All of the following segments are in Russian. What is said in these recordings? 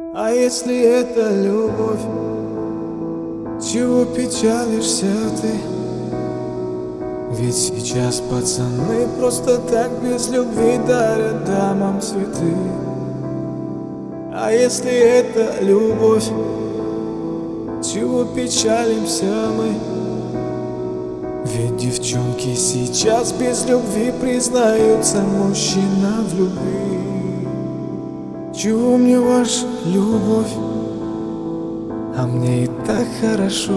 А если это любовь, чего печалишься ты? Ведь сейчас пацаны просто так без любви дарят дамам цветы. А если это любовь, чего печалимся мы? Ведь девчонки сейчас без любви признаются мужчинам в любви. Чего мне ваша любовь, а мне и так хорошо.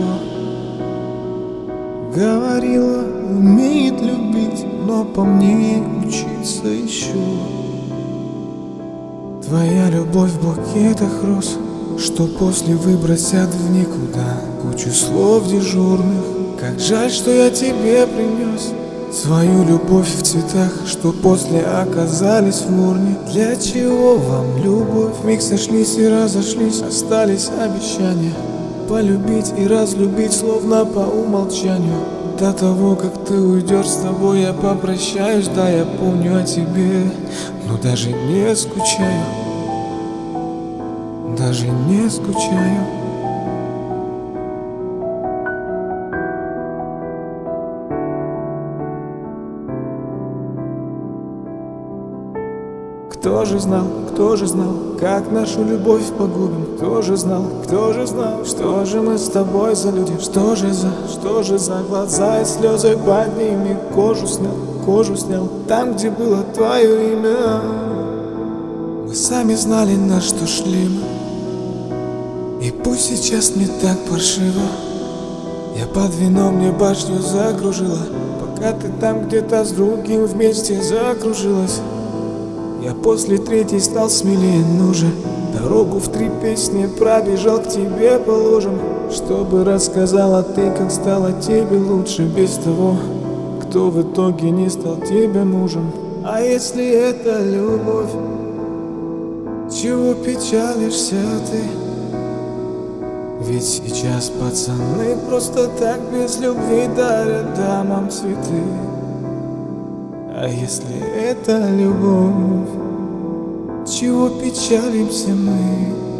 Говорила, умеет любить, но по мне учиться еще. Твоя любовь в букетах роз, что после выбросят в никуда кучу слов дежурных. Как жаль, что я тебе принес свою любовь в цветах, что после оказались в урне. Для чего вам любовь? Вмиг сошлись и разошлись, остались обещания полюбить и разлюбить, словно по умолчанию. До того, как ты уйдешь, с тобой я попрощаюсь. Да, я помню о тебе, но даже не скучаю. Даже не скучаю. Кто же знал, как нашу любовь погубим? Кто же знал, что же мы с тобой за люди? Что же за глаза и слезы под ними? Кожу снял, там, где было твое имя. Мы сами знали, на что шли мы. И пусть сейчас мне так паршиво, я под вином мне башню закружила, пока ты там где-то с другим вместе закружилась. Я после третьей стал смелее, ну же. Дорогу в 3 песни пробежал к тебе по лужам, чтобы рассказала ты, как стало тебе лучше без того, кто в итоге не стал тебе мужем. А если это любовь, чего печалишься ты? Ведь сейчас пацаны просто так без любви дарят дамам цветы. А если это любовь, чего печалимся мы?